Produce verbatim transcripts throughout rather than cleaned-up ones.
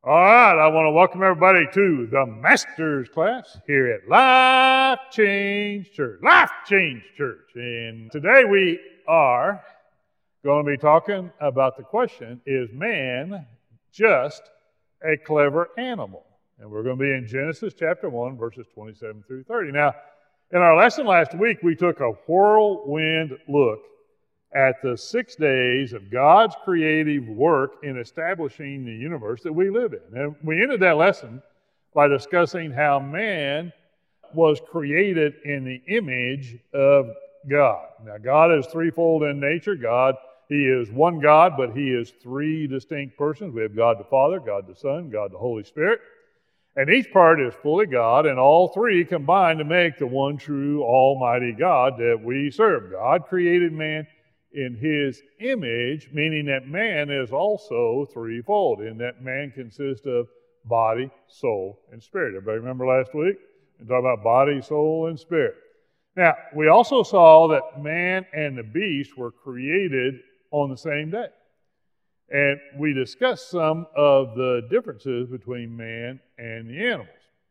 All right, I want to welcome everybody to the Master's class here at Life Change Church. Life Change Church. And today we are going to be talking about the question, is man just a clever animal? And we're going to be in Genesis chapter one, verses twenty-seven through thirty. Now, in our lesson last week, we took a whirlwind look at the six days of God's creative work in establishing the universe that we live in. And we ended that lesson by discussing how man was created in the image of God. Now, God is threefold in nature. God, He is one God, but He is three distinct persons. We have God the Father, God the Son, God the Holy Spirit. And each part is fully God, and all three combine to make the one true almighty God that we serve. God created man in His image, meaning that man is also threefold, in that man consists of body, soul, and spirit. Everybody remember last week? We talked about body, soul, and spirit. Now, we also saw that man and the beast were created on the same day. And we discussed some of the differences between man and the animals.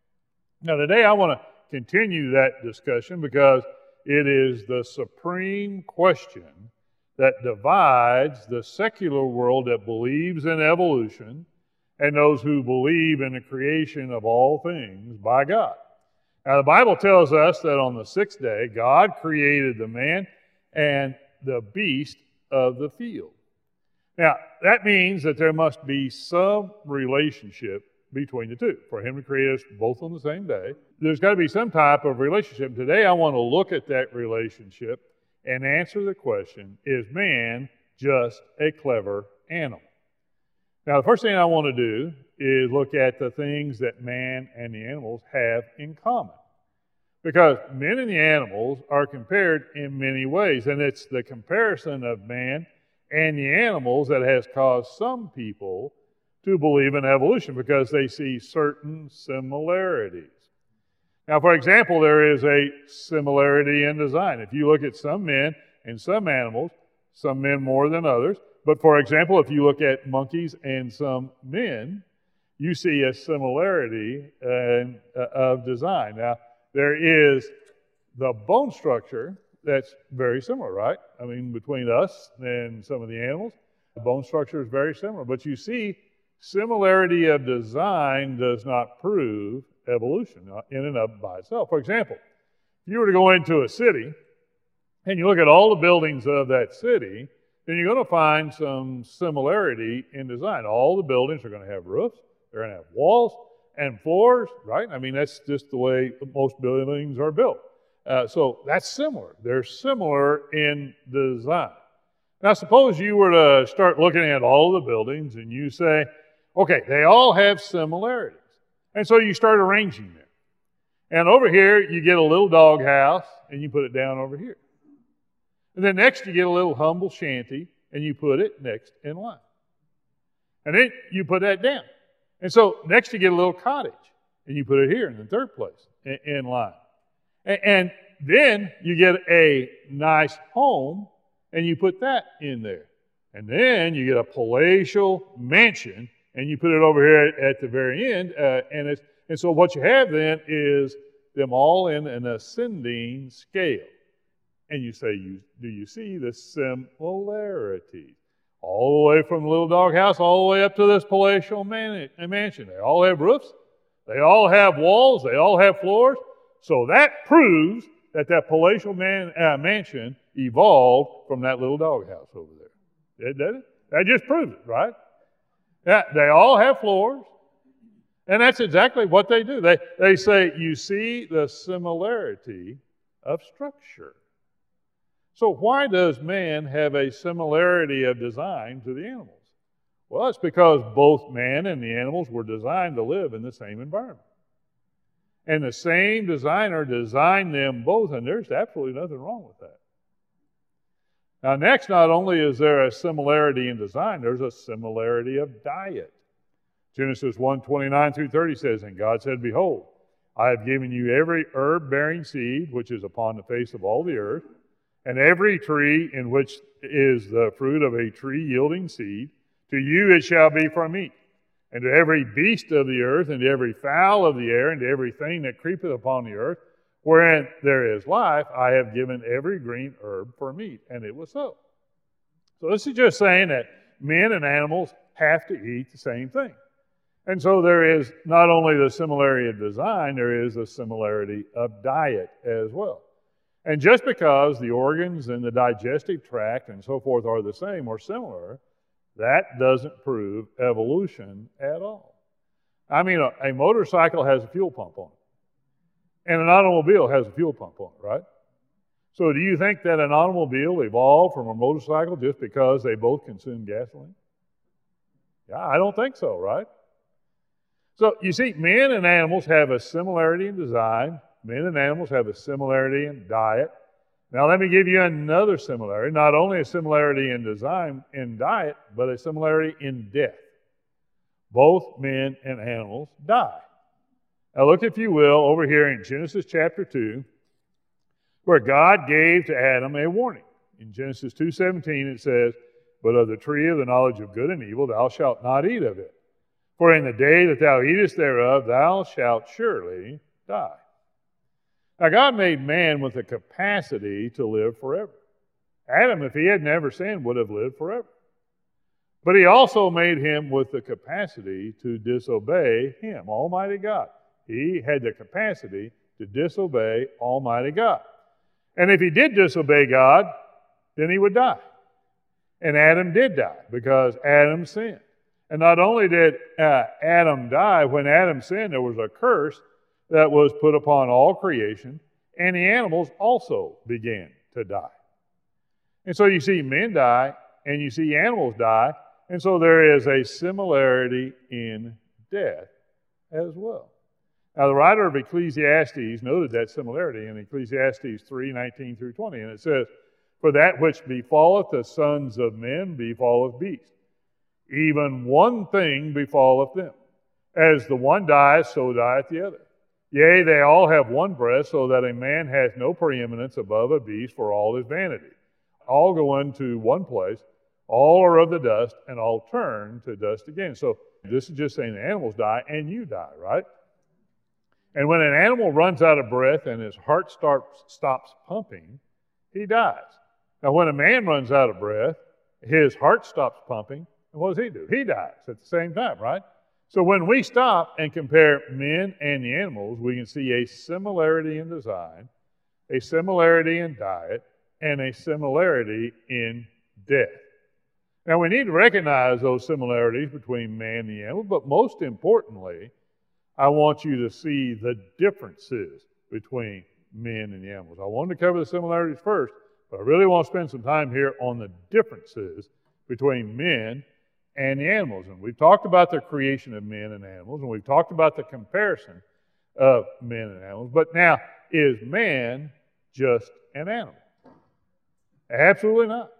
Now, today I want to continue that discussion because it is the supreme question that divides the secular world that believes in evolution and those who believe in the creation of all things by God. Now, the Bible tells us that on the sixth day, God created the man and the beast of the field. Now, that means that there must be some relationship between the two. For Him to create us both on the same day, there's got to be some type of relationship. Today, I want to look at that relationship and answer the question, is man just a clever animal? Now, the first thing I want to do is look at the things that man and the animals have in common. Because men and the animals are compared in many ways, and it's the comparison of man and the animals that has caused some people to believe in evolution because they see certain similarities. Now, for example, there is a similarity in design. If you look at some men and some animals, some men more than others, but for example, if you look at monkeys and some men, you see a similarity uh, of design. Now, there is the bone structure that's very similar, right? I mean, between us and some of the animals, the bone structure is very similar. But you see, similarity of design does not prove evolution in and of by itself. For example, if you were to go into a city and you look at all the buildings of that city, then you're going to find some similarity in design. All the buildings are going to have roofs, they're going to have walls and floors, right? I mean, that's just the way most buildings are built. Uh, so that's similar. They're similar in design. Now, suppose you were to start looking at all the buildings and you say, okay, they all have similarities. And so you start arranging them. And over here, you get a little dog house, and you put it down over here. And then next, you get a little humble shanty, and you put it next in line. And then you put that down. And so next, you get a little cottage, and you put it here in the third place in, in line. And, and then you get a nice home, and you put that in there. And then you get a palatial mansion, and you put it over here at, at the very end, uh, and it's, and so what you have then is them all in an ascending scale. And you say, you, do you see the similarities? All the way from the little dog house, all the way up to this palatial man, mansion. They all have roofs, they all have walls, they all have floors. So that proves that that palatial man, uh, mansion evolved from that little dog house over there. Did it? That just proves it, right? Yeah, they all have floors, and that's exactly what they do. They, they say, you see the similarity of structure. So why does man have a similarity of design to the animals? Well, it's because both man and the animals were designed to live in the same environment. And the same designer designed them both, and there's absolutely nothing wrong with that. Now, next, not only is there a similarity in design, there's a similarity of diet. Genesis one, twenty-nine through thirty says, and God said, behold, I have given you every herb-bearing seed which is upon the face of all the earth, and every tree in which is the fruit of a tree yielding seed, to you it shall be for meat. And to every beast of the earth, and to every fowl of the air, and to everything that creepeth upon the earth, wherein there is life, I have given every green herb for meat. And it was so. So this is just saying that men and animals have to eat the same thing. And so there is not only the similarity of design, there is a similarity of diet as well. And just because the organs and the digestive tract and so forth are the same or similar, that doesn't prove evolution at all. I mean, a, a motorcycle has a fuel pump on it, and an automobile has a fuel pump on it, right? So do you think that an automobile evolved from a motorcycle just because they both consume gasoline? Yeah, I don't think so, right? So you see, men and animals have a similarity in design. Men and animals have a similarity in diet. Now let me give you another similarity, not only a similarity in design, in diet, but a similarity in death. Both men and animals die. Now look, if you will, over here in Genesis chapter two, where God gave to Adam a warning. In Genesis two seventeen it says, "But of the tree of the knowledge of good and evil thou shalt not eat of it. For in the day that thou eatest thereof thou shalt surely die." Now, God made man with the capacity to live forever. Adam, if he had never sinned, would have lived forever. But he also made him with the capacity to disobey him, Almighty God. He had the capacity to disobey Almighty God. And if he did disobey God, then he would die. And Adam did die because Adam sinned. And not only did uh, Adam die, when Adam sinned, there was a curse that was put upon all creation, and the animals also began to die. And so you see men die, and you see animals die, and so there is a similarity in death as well. Now the writer of Ecclesiastes noted that similarity in Ecclesiastes three, nineteen through twenty, and it says, "For that which befalleth the sons of men befalleth beasts. Even one thing befalleth them. As the one dieth, so dieth the other. Yea, they all have one breath, so that a man hath no preeminence above a beast for all his vanity. All go unto one place, all are of the dust, and all turn to dust again." So this is just saying the animals die and you die, right? And when an animal runs out of breath and his heart starts, stops pumping, he dies. Now when a man runs out of breath, his heart stops pumping, and what does he do? He dies at the same time, right? So when we stop and compare men and the animals, we can see a similarity in design, a similarity in diet, and a similarity in death. Now we need to recognize those similarities between man and the animal, but most importantly, I want you to see the differences between men and the animals. I wanted to cover the similarities first, but I really want to spend some time here on the differences between men and the animals. And we've talked about the creation of men and animals, and we've talked about the comparison of men and animals. But now, is man just an animal? Absolutely not.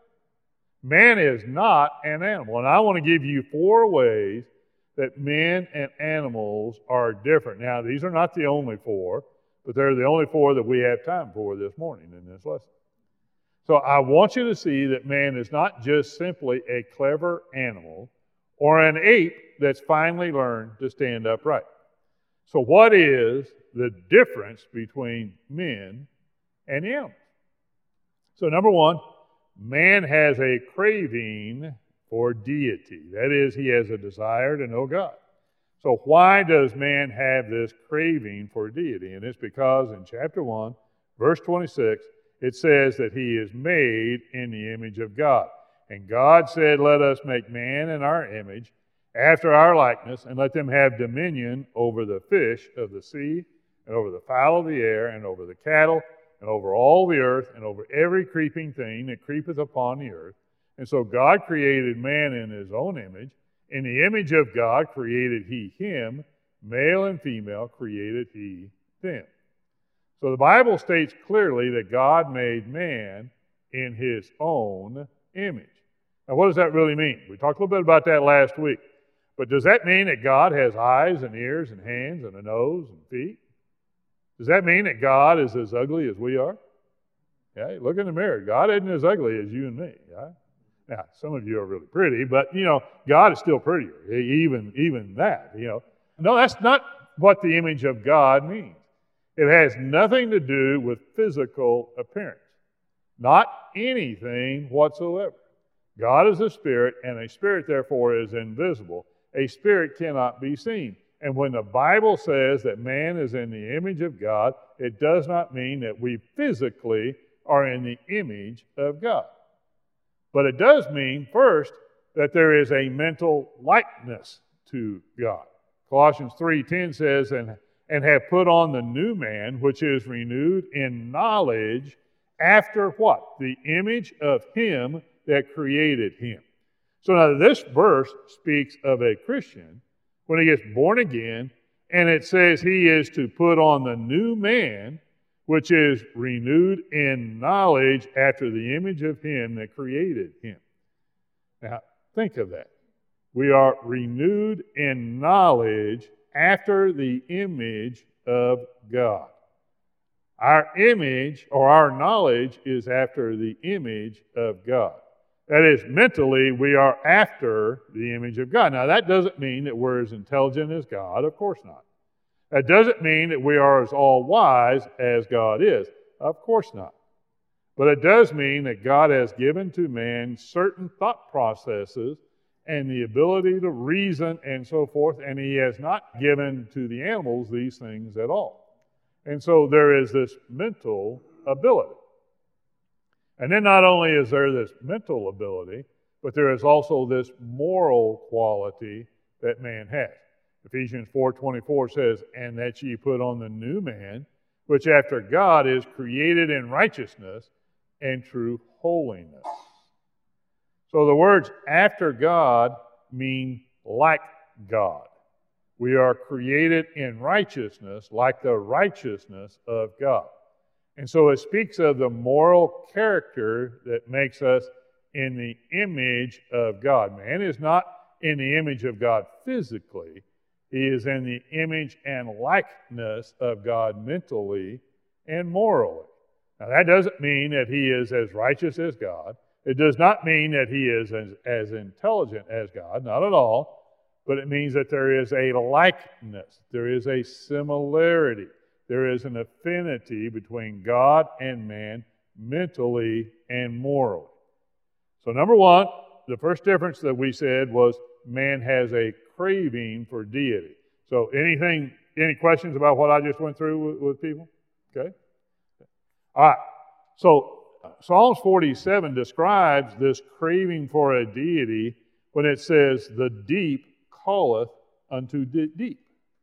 Man is not an animal. And I want to give you four ways that men and animals are different. Now, these are not the only four, but they're the only four that we have time for this morning in this lesson. So I want you to see that man is not just simply a clever animal or an ape that's finally learned to stand upright. So what is the difference between men and the animals? So number one, man has a craving for deity. That is, he has a desire to know God. So why does man have this craving for deity? And it's because in chapter one, verse twenty-six, it says that he is made in the image of God. And God said, "Let us make man in our image, after our likeness, and let them have dominion over the fish of the sea, and over the fowl of the air, and over the cattle, and over all the earth, and over every creeping thing that creepeth upon the earth." And so God created man in his own image. In the image of God created he him, male and female created he them. So the Bible states clearly that God made man in his own image. Now what does that really mean? We talked a little bit about that last week. But does that mean that God has eyes and ears and hands and a nose and feet? Does that mean that God is as ugly as we are? Yeah, look in the mirror. God isn't as ugly as you and me. Yeah? Now, some of you are really pretty, but, you know, God is still prettier, even, even that, you know. No, that's not what the image of God means. It has nothing to do with physical appearance. Not anything whatsoever. God is a spirit, and a spirit, therefore, is invisible. A spirit cannot be seen. And when the Bible says that man is in the image of God, it does not mean that we physically are in the image of God. But it does mean, first, that there is a mental likeness to God. Colossians three ten says, and, and have put on the new man, which is renewed in knowledge after what? The image of him that created him. So now this verse speaks of a Christian when he gets born again, and it says he is to put on the new man, which is renewed in knowledge after the image of him that created him. Now, think of that. We are renewed in knowledge after the image of God. Our image, or our knowledge, is after the image of God. That is, mentally, we are after the image of God. Now, that doesn't mean that we're as intelligent as God. Of course not. That doesn't mean that we are as all-wise as God is. Of course not. But it does mean that God has given to man certain thought processes and the ability to reason and so forth, and he has not given to the animals these things at all. And so there is this mental ability. And then not only is there this mental ability, but there is also this moral quality that man has. Ephesians four twenty-four says, and that ye put on the new man, which after God is created in righteousness and true holiness. So the words after God mean like God. We are created in righteousness like the righteousness of God. And so it speaks of the moral character that makes us in the image of God. Man is not in the image of God physically. He is in the image and likeness of God mentally and morally. Now, that doesn't mean that he is as righteous as God. It does not mean that he is as, as intelligent as God, not at all. But it means that there is a likeness. There is a similarity. There is an affinity between God and man mentally and morally. So number one, the first difference that we said was man has a craving for deity. So anything, any questions about what I just went through with, with people? Okay. All right. So Psalms forty-seven describes this craving for a deity when it says, the deep calleth unto de- deep.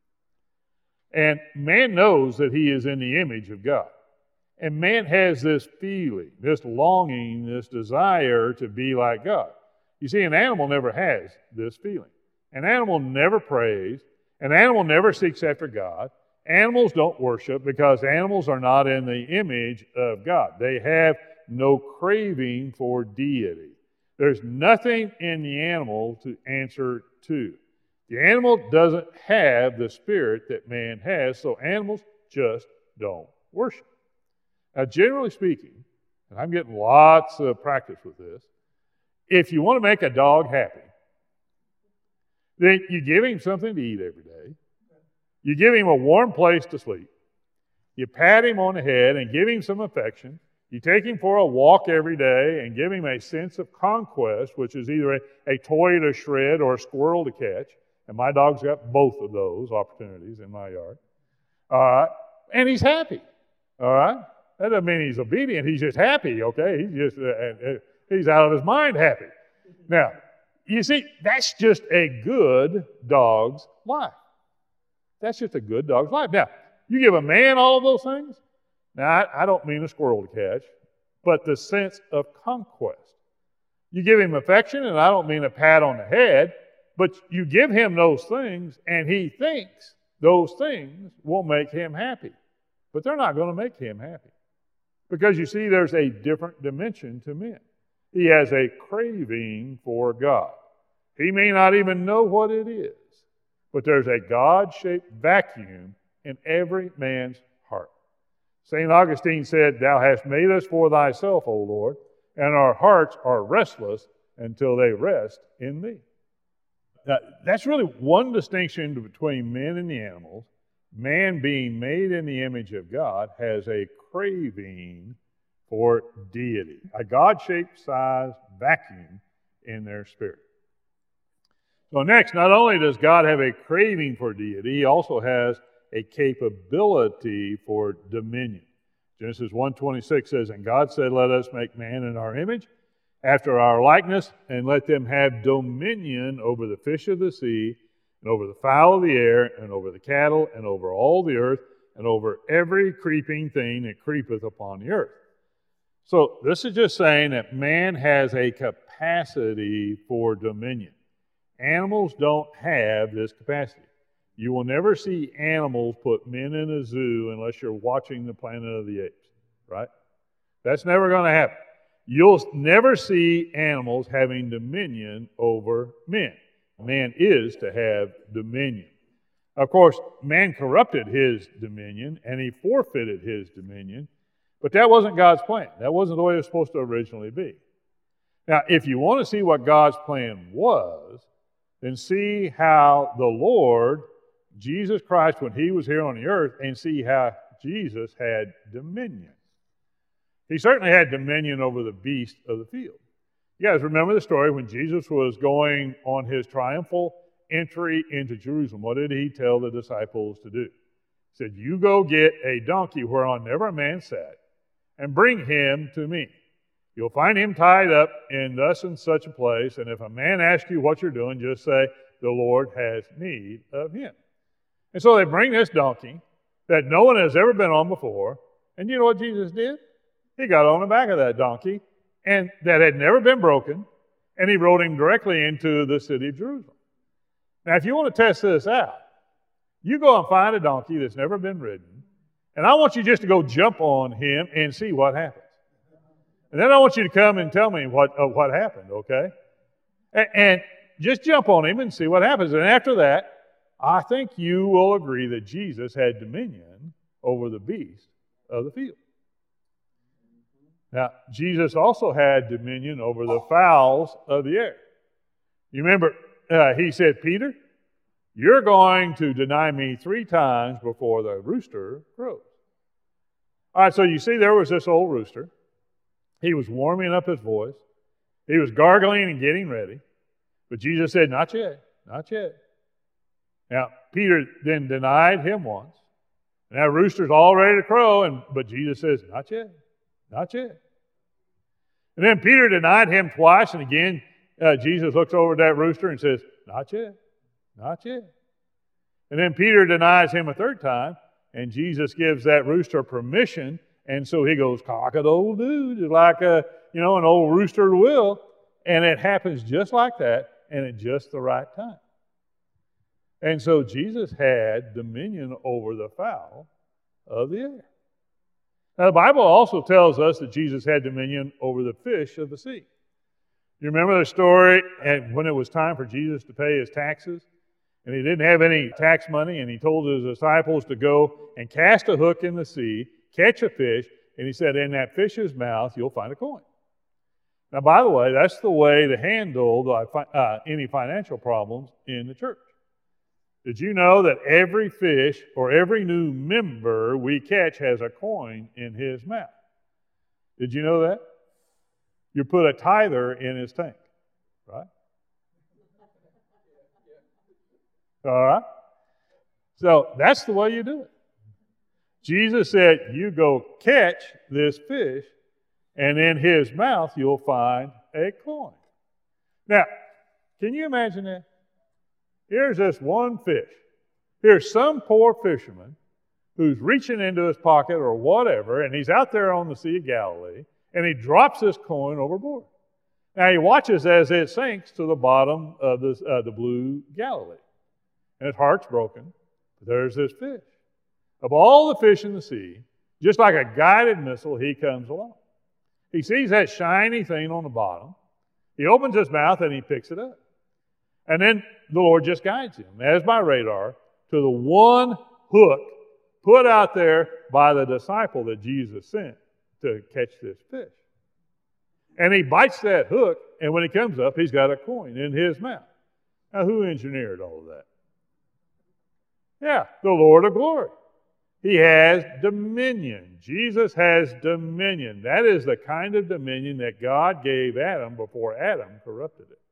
And man knows that he is in the image of God. And man has this feeling, this longing, this desire to be like God. You see, an animal never has this feeling. An animal never prays. An animal never seeks after God. Animals don't worship because animals are not in the image of God. They have no craving for deity. There's nothing in the animal to answer to. The animal doesn't have the spirit that man has, so animals just don't worship. Now, generally speaking, and I'm getting lots of practice with this, if you want to make a dog happy, then you give him something to eat every day. You give him a warm place to sleep. You pat him on the head and give him some affection. You take him for a walk every day and give him a sense of conquest, which is either a, a toy to shred or a squirrel to catch. And my dog's got both of those opportunities in my yard. All right. And he's happy. All right. That doesn't mean he's obedient. He's just happy, okay? He's just, uh, uh, he's out of his mind happy. Now, you see, that's just a good dog's life. That's just a good dog's life. Now, you give a man all of those things. Now, I, I don't mean a squirrel to catch, but the sense of conquest. You give him affection, and I don't mean a pat on the head, but you give him those things, and he thinks those things will make him happy. But they're not going to make him happy. Because you see, there's a different dimension to men. He has a craving for God. He may not even know what it is, but there's a God-shaped vacuum in every man's heart. Saint Augustine said, thou hast made us for thyself, O Lord, and our hearts are restless until they rest in thee. Now, that's really one distinction between men and the animals. Man, being made in the image of God, has a craving for deity, a God-shaped size vacuum in their spirit. So next, not only does God have a craving for deity, he also has a capability for dominion. Genesis one twenty-six says, "And God said, let us make man in our image, after our likeness, and let them have dominion over the fish of the sea, and over the fowl of the air, and over the cattle, and over all the earth, and over every creeping thing that creepeth upon the earth." So this is just saying that man has a capacity for dominion. Animals don't have this capacity. You will never see animals put men in a zoo unless you're watching the Planet of the Apes, right? That's never going to happen. You'll never see animals having dominion over men. Man is to have dominion. Of course, man corrupted his dominion, and he forfeited his dominion, but that wasn't God's plan. That wasn't the way it was supposed to originally be. Now, if you want to see what God's plan was, then see how the Lord, Jesus Christ, when he was here on the earth, and see how Jesus had dominion. He certainly had dominion over the beast of the field. You guys remember the story when Jesus was going on his triumphal entry into Jerusalem. What did he tell the disciples to do? He said, "You go get a donkey whereon never a man sat, and bring him to me. You'll find him tied up in thus and such a place, and if a man asks you what you're doing, just say, the Lord has need of him." And so they bring this donkey that no one has ever been on before, and you know what Jesus did? He got on the back of that donkey, and that had never been broken, and he rode him directly into the city of Jerusalem. Now, if you want to test this out, you go and find a donkey that's never been ridden, and I want you just to go jump on him and see what happens. And then I want you to come and tell me what, uh, what happened, okay? And, and just jump on him and see what happens. And after that, I think you will agree that Jesus had dominion over the beast of the field. Now, Jesus also had dominion over the fowls of the air. You remember, uh, he said, "Peter, you're going to deny me three times before the rooster crows." All right, so you see there was this old rooster. He was warming up his voice. He was gargling and getting ready. But Jesus said, "Not yet, not yet." Now, Peter then denied him once. And that rooster's all ready to crow, and but Jesus says, "Not yet, not yet." And then Peter denied him twice, and again, uh, Jesus looks over at that rooster and says, "Not yet, not yet." And then Peter denies him a third time, and Jesus gives that rooster permission, and so he goes cock-a-doodle-doo, just like a, you know, an old rooster will, and it happens just like that, and at just the right time. And so Jesus had dominion over the fowl of the air. Now, the Bible also tells us that Jesus had dominion over the fish of the sea. You remember the story and when it was time for Jesus to pay his taxes, and he didn't have any tax money, and he told his disciples to go and cast a hook in the sea, catch a fish, and he said, in that fish's mouth you'll find a coin. Now, by the way, that's the way to handle the, uh, any financial problems in the church. Did you know that every fish or every new member we catch has a coin in his mouth? Did you know that? You put a tither in his tank, right? All right? So that's the way you do it. Jesus said, you go catch this fish, and in his mouth you'll find a coin. Now, can you imagine that? Here's this one fish. Here's some poor fisherman who's reaching into his pocket or whatever, and he's out there on the Sea of Galilee, and he drops this coin overboard. Now he watches as it sinks to the bottom of this, uh, the blue Galilee. And his heart's broken. But there's this fish. Of all the fish in the sea, just like a guided missile, he comes along. He sees that shiny thing on the bottom. He opens his mouth and he picks it up. And then the Lord just guides him, as by radar, to the one hook put out there by the disciple that Jesus sent to catch this fish. And he bites that hook, and when he comes up, he's got a coin in his mouth. Now, who engineered all of that? Yeah, the Lord of glory. He has dominion. Jesus has dominion. That is the kind of dominion that God gave Adam before Adam corrupted it.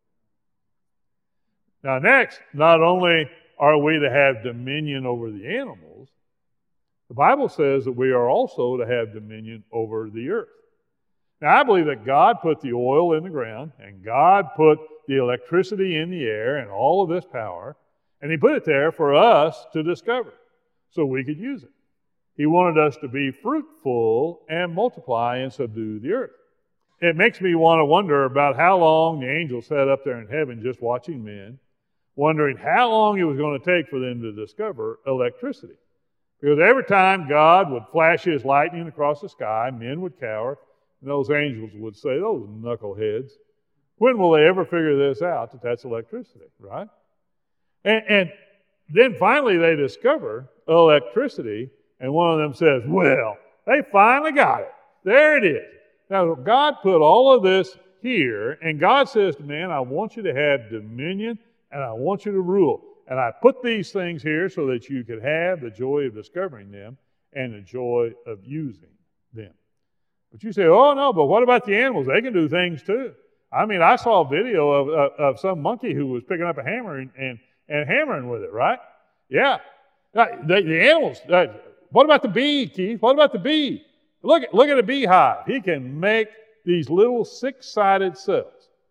Now, next, not only are we to have dominion over the animals, the Bible says that we are also to have dominion over the earth. Now, I believe that God put the oil in the ground, and God put the electricity in the air, and all of this power, and He put it there for us to discover so we could use it. He wanted us to be fruitful and multiply and subdue the earth. It makes me want to wonder about how long the angels sat up there in heaven just watching men, wondering how long it was going to take for them to discover electricity. Because every time God would flash His lightning across the sky, men would cower, and those angels would say, those knuckleheads, when will they ever figure this out that that's electricity, right? And, and then finally they discover electricity, and one of them says, well, they finally got it. There it is. Now, God put all of this here, and God says to man, I want you to have dominion, and I want you to rule. And I put these things here so that you could have the joy of discovering them and the joy of using them. But you say, oh, no, but what about the animals? They can do things too. I mean, I saw a video of, of, of some monkey who was picking up a hammer and, and, and hammering with it, right? Yeah. Now, the, the animals, uh, what about the bee, Keith? What about the bee? Look, look at a beehive. He can make these little six-sided cells.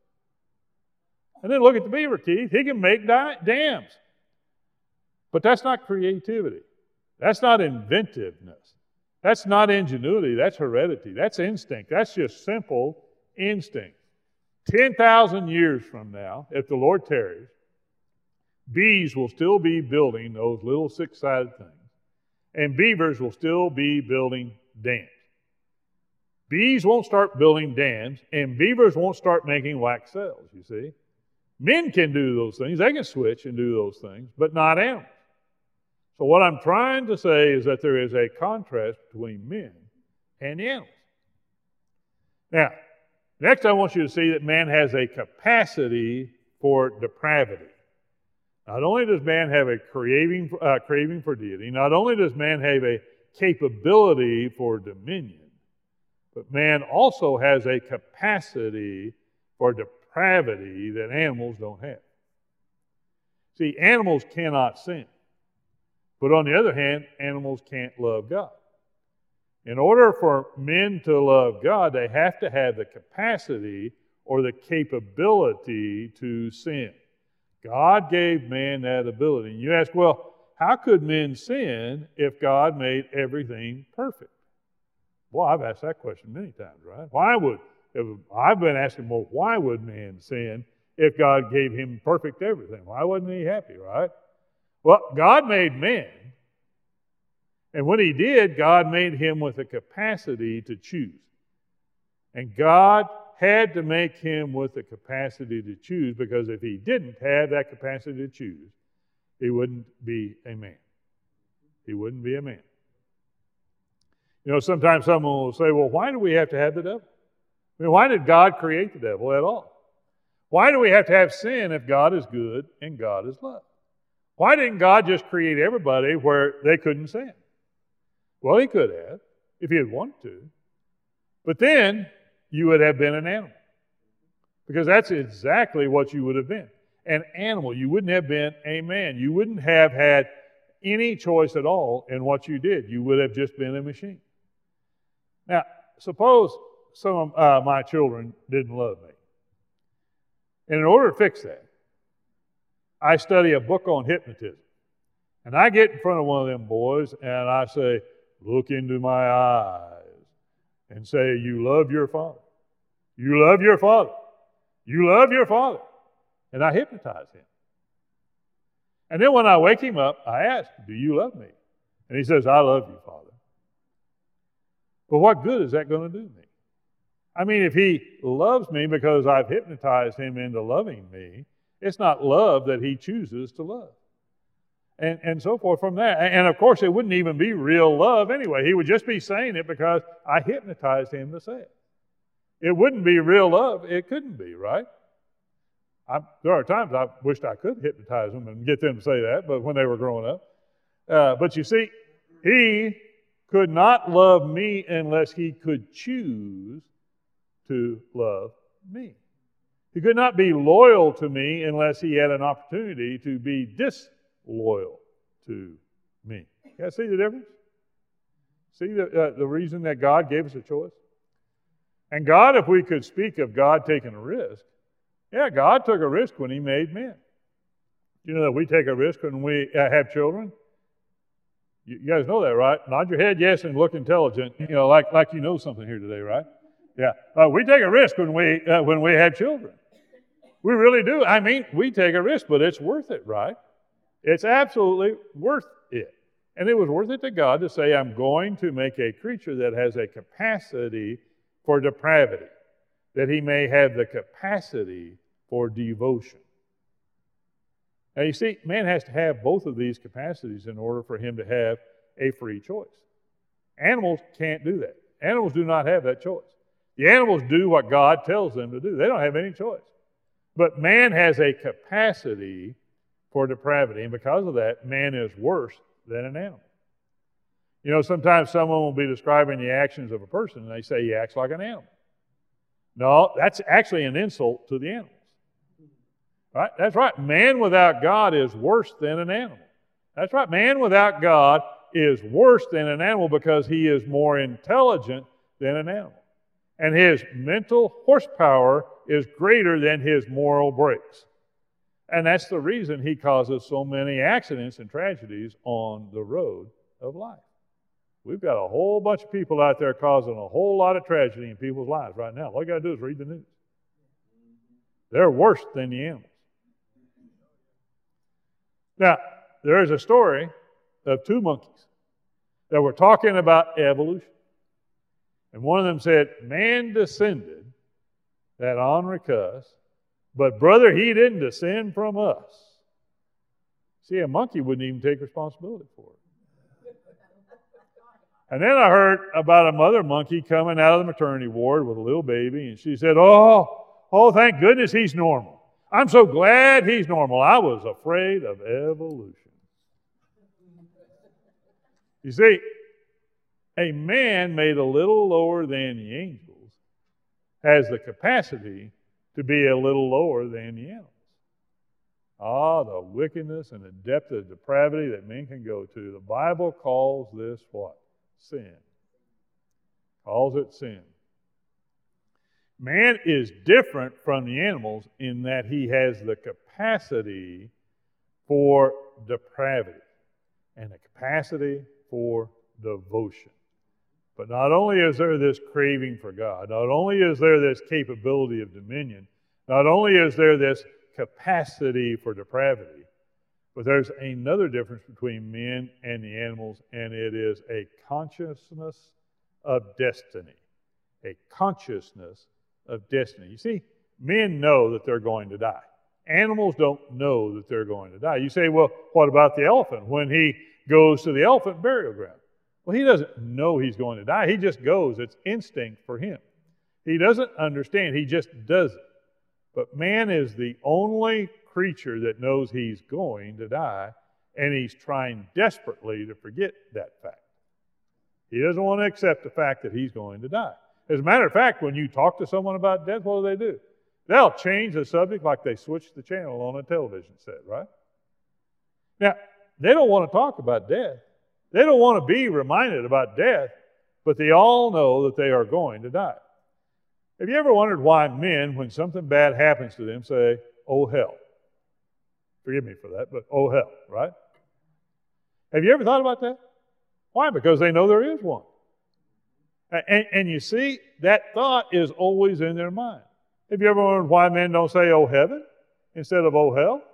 And then look at the beaver, Keith. He can make di- dams. But that's not creativity. That's not inventiveness. That's not ingenuity. That's heredity. That's instinct. That's just simple instinct. ten thousand years from now, if the Lord tarries, bees will still be building those little six-sided things, and beavers will still be building dams. Bees won't start building dams, and beavers won't start making wax cells, you see. Men can do those things. They can switch and do those things, but not animals. So what I'm trying to say is that there is a contrast between men and the animals. Now, next I want you to see that man has a capacity for depravity. Not only does man have a craving, uh, craving for deity, not only does man have a capability for dominion, but man also has a capacity for depravity that animals don't have. See, animals cannot sin. But on the other hand, animals can't love God. In order for men to love God, they have to have the capacity or the capability to sin. God gave man that ability. And you ask, well, how could men sin if God made everything perfect? Well, I've asked that question many times, right? Why would, if, I've been asking, well, why would man sin if God gave him perfect everything? Why wasn't he happy, right? Well, God made man, and when He did, God made him with a capacity to choose. And God had to make him with the capacity to choose, because if He didn't have that capacity to choose, he wouldn't be a man. He wouldn't be a man. You know, sometimes someone will say, well, why do we have to have the devil? I mean, why did God create the devil at all? Why do we have to have sin if God is good and God is love? Why didn't God just create everybody where they couldn't sin? Well, He could have, if He had wanted to. But then you would have been an animal. Because that's exactly what you would have been. An animal. You wouldn't have been a man. You wouldn't have had any choice at all in what you did. You would have just been a machine. Now, suppose some of uh, my children didn't love me. And in order to fix that, I study a book on hypnotism. And I get in front of one of them boys and I say, look into my eyes and say, you love your father. You love your father. You love your father. And I hypnotize him. And then when I wake him up, I ask, do you love me? And he says, I love you, Father. But what good is that going to do me? I mean, if he loves me because I've hypnotized him into loving me, it's not love that he chooses to love. And, and so forth from that. And of course, it wouldn't even be real love anyway. He would just be saying it because I hypnotized him to say it. it wouldn't be real love. It couldn't be, right? I, there are times I wished I could hypnotize them and get them to say that, but when they were growing up. Uh, but you see, he could not love me unless he could choose to love me. He could not be loyal to me unless he had an opportunity to be disloyal to me. You guys see the difference? See the, uh, the reason that God gave us a choice? And God, if we could speak of God taking a risk, yeah, God took a risk when he made men. You know that we take a risk when we uh, have children? You, you guys know that, right? Nod your head yes and look intelligent, you know, like, like you know something here today, right? Yeah, uh, we take a risk when we, uh, when we have children. We really do. I mean, we take a risk, but it's worth it, right? It's absolutely worth it. And it was worth it to God to say, I'm going to make a creature that has a capacity for depravity, that he may have the capacity for devotion. Now you see, man has to have both of these capacities in order for him to have a free choice. Animals can't do that. Animals do not have that choice. The animals do what God tells them to do. They don't have any choice. But man has a capacity for depravity, and because of that, man is worse than an animal. You know, sometimes someone will be describing the actions of a person, and they say he acts like an animal. No, that's actually an insult to the animals. Right? That's right. Man without God is worse than an animal. That's right. Man without God is worse than an animal because he is more intelligent than an animal. And his mental horsepower is greater than his moral brakes. And that's the reason he causes so many accidents and tragedies on the road of life. We've got a whole bunch of people out there causing a whole lot of tragedy in people's lives right now. All you got to do is read the news. They're worse than the animals. Now, there is a story of two monkeys that were talking about evolution. And one of them said, man descended, that ornery cuss, but brother, he didn't descend from us. See, a monkey wouldn't even take responsibility for it. And then I heard about a mother monkey coming out of the maternity ward with a little baby, and she said, oh, oh, thank goodness he's normal. I'm so glad he's normal. I was afraid of evolution. You see, a man made a little lower than the angels has the capacity to be a little lower than the animals. Ah, the wickedness and the depth of depravity that men can go to. The Bible calls this what? Sin. Calls it sin. Man is different from the animals in that he has the capacity for depravity and the capacity for devotion. But not only is there this craving for God, not only is there this capability of dominion, not only is there this capacity for depravity, but there's another difference between men and the animals, and it is a consciousness of destiny. A consciousness of destiny. You see, men know that they're going to die. Animals don't know that they're going to die. You say, well, what about the elephant when he goes to the elephant burial ground? Well, he doesn't know he's going to die. He just goes. It's instinct for him. He doesn't understand. He just does it. But man is the only creature that knows he's going to die, and he's trying desperately to forget that fact. He doesn't want to accept the fact that he's going to die. As a matter of fact, when you talk to someone about death, what do they do? They'll change the subject like they switch the channel on a television set, right? Now, they don't want to talk about death. They don't want to be reminded about death, but they all know that they are going to die. Have you ever wondered why men, when something bad happens to them, say, oh hell? Forgive me for that, but oh hell, right? Have you ever thought about that? Why? Because they know there is one. And, and you see, that thought is always in their mind. Have you ever wondered why men don't say, oh heaven, instead of oh hell?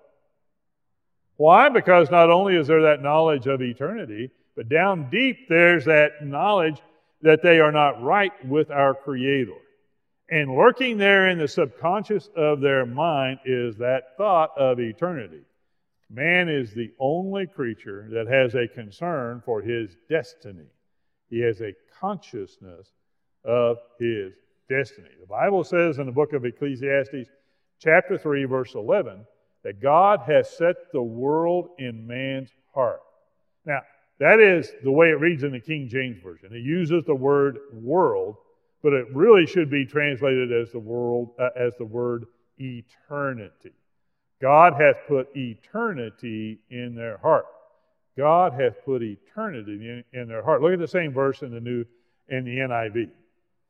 Why? Because not only is there that knowledge of eternity, but down deep there's that knowledge that they are not right with our Creator. And lurking there in the subconscious of their mind is that thought of eternity. Man is the only creature that has a concern for his destiny. He has a consciousness of his destiny. The Bible says in the book of Ecclesiastes, chapter three, verse eleven, that God has set the world in man's heart. Now, that is the way it reads in the King James Version. It uses the word world, but it really should be translated as the world uh, as the word eternity. God hath put eternity in their heart. God hath put eternity in, in their heart. Look at the same verse in the new in the N I V.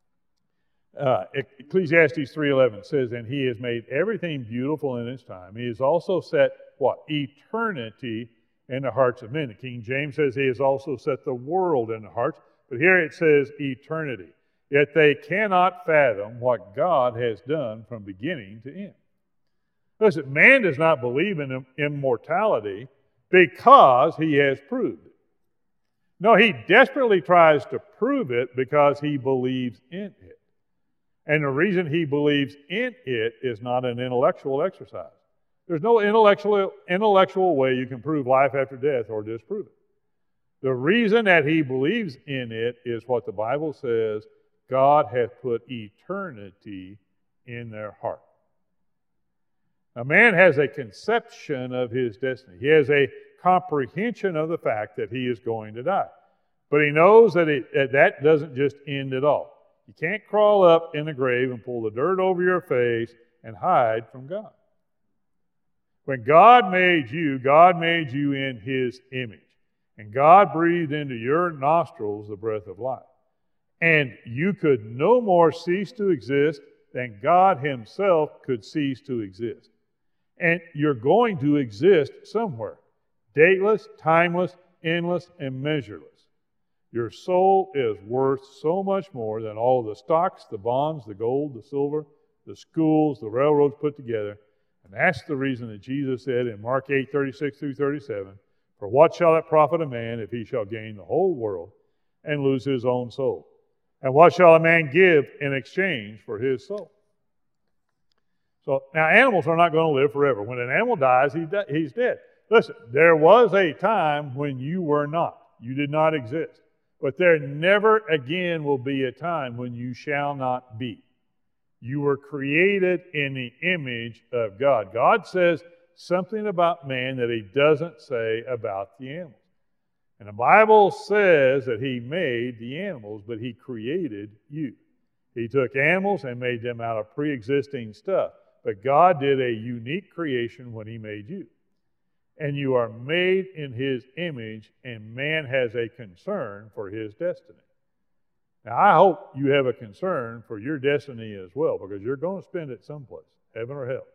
Uh, Ecclesiastes three eleven says, "And he has made everything beautiful in its time. He has also set what? Eternity in the hearts of men." The King James says he has also set the world in the hearts, but here it says eternity. Yet they cannot fathom what God has done from beginning to end. Listen, man does not believe in immortality because he has proved it. No, he desperately tries to prove it because he believes in it. And the reason he believes in it is not an intellectual exercise. There's no intellectual, intellectual way you can prove life after death or disprove it. The reason that he believes in it is what the Bible says: God hath put eternity in their heart. A man has a conception of his destiny. He has a comprehension of the fact that he is going to die. But he knows that, it, that that doesn't just end at all. You can't crawl up in the grave and pull the dirt over your face and hide from God. When God made you, God made you in His image. And God breathed into your nostrils the breath of life. And you could no more cease to exist than God Himself could cease to exist. And you're going to exist somewhere. Dateless, timeless, endless, and measureless. Your soul is worth so much more than all the stocks, the bonds, the gold, the silver, the schools, the railroads put together. And that's the reason that Jesus said in Mark eight, thirty-six through thirty-seven, "For what shall it profit a man if he shall gain the whole world and lose his own soul? And what shall a man give in exchange for his soul?" So now animals are not going to live forever. When an animal dies, he di- he's dead. Listen, there was a time when you were not. You did not exist. But there never again will be a time when you shall not be. You were created in the image of God. God says something about man that He doesn't say about the animals. And the Bible says that He made the animals, but He created you. He took animals and made them out of pre-existing stuff. But God did a unique creation when He made you. And you are made in His image, and man has a concern for his destiny. Now, I hope you have a concern for your destiny as well, because you're going to spend it someplace, heaven or hell.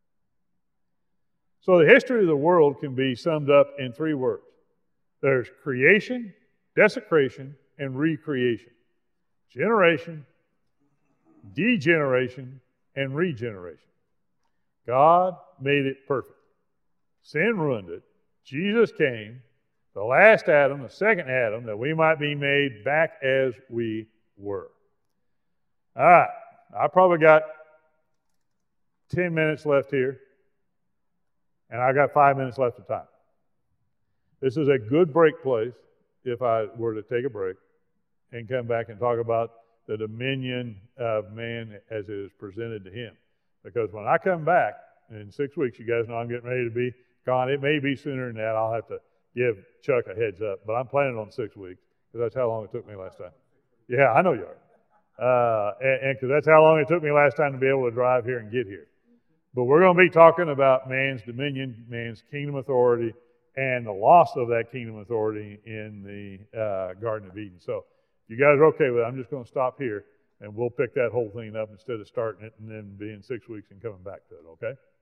So the history of the world can be summed up in three words. There's creation, desecration, and recreation. Generation, degeneration, and regeneration. God made it perfect. Sin ruined it. Jesus came, the last Adam, the second Adam, that we might be made back as we were. All right, I probably got ten minutes left here, and I got five minutes left of time. This is a good break place if I were to take a break and come back and talk about the dominion of man as it is presented to him. Because when I come back in six weeks, you guys know I'm getting ready to be gone. It may be sooner than that. I'll have to give Chuck a heads up, but I'm planning on six weeks because that's how long it took me last time. Yeah, I know you are. Uh, and because that's how long it took me last time to be able to drive here and get here. But we're going to be talking about man's dominion, man's kingdom authority, and the loss of that kingdom authority in the uh, Garden of Eden. So if you guys are okay with it, I'm just going to stop here, and we'll pick that whole thing up instead of starting it and then being six weeks and coming back to it, okay?